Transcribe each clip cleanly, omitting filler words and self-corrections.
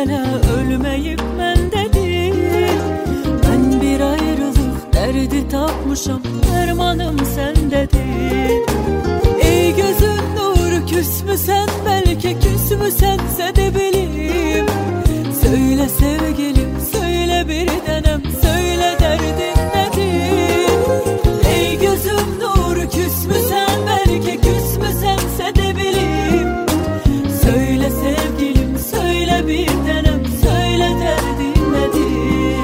sene ölmeyip ben dedim. Ben bir ayrılık derdi tapmışam, dermanım sen dedin. Ey gözün nur, küs mü sen, belki küs mü sense de bileyim. Söyle sevgilim, söyle bir denem, söyle derdin nedir? Ey gözüm nur, küs mü sen, belki küs mü sense de bileyim. Söyle sevgilim, söyle bir denem, söyle derdin nedir?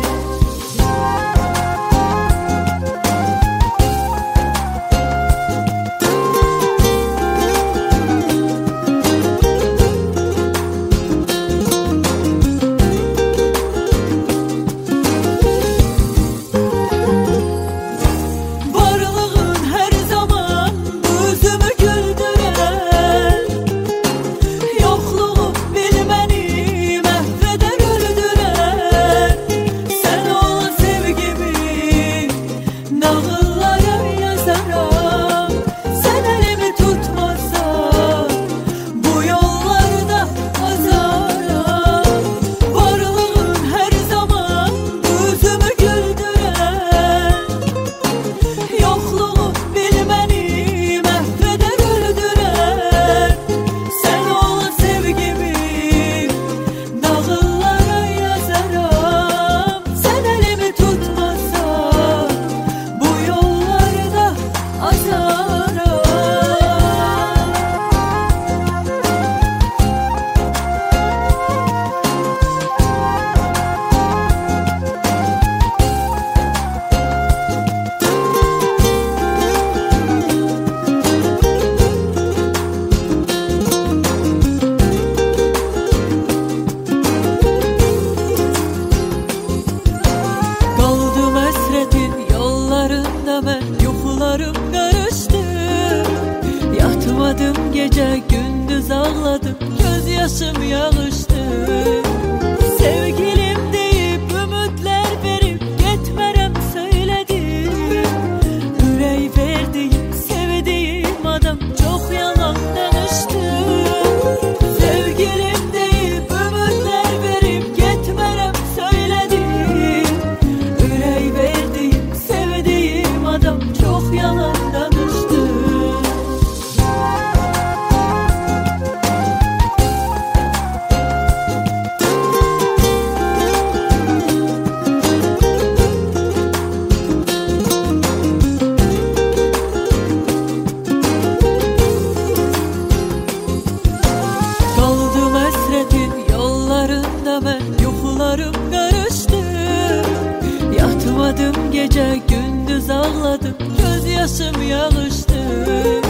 Yuhlarım karıştı, yatmadım gece gündüz ağladım, gözyaşım yağıştı. Sevgilim deyip ümitler verip gitmerem söyledim. Yüreği verdiğim, sevdiğim adam çok yalan danıştı. Sevgilim deyip ümitler verip gitmerem söyledim. Yüreği verdiğim, sevdiğim adam çok yalan danıştı. Kaldım hasretin yollarında ben, yuhlarım karıştı. Yatmadım gece gündüz ağladım, gözyaşım yağıştı.